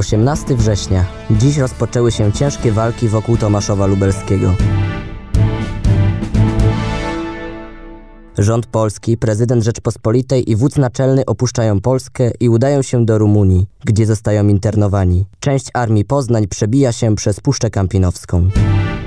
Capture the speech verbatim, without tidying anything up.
osiemnastego września. Dziś rozpoczęły się ciężkie walki wokół Tomaszowa Lubelskiego. Rząd polski, prezydent Rzeczpospolitej i wódz naczelny opuszczają Polskę i udają się do Rumunii, gdzie zostają internowani. Część Armii Poznań przebija się przez Puszczę Kampinowską.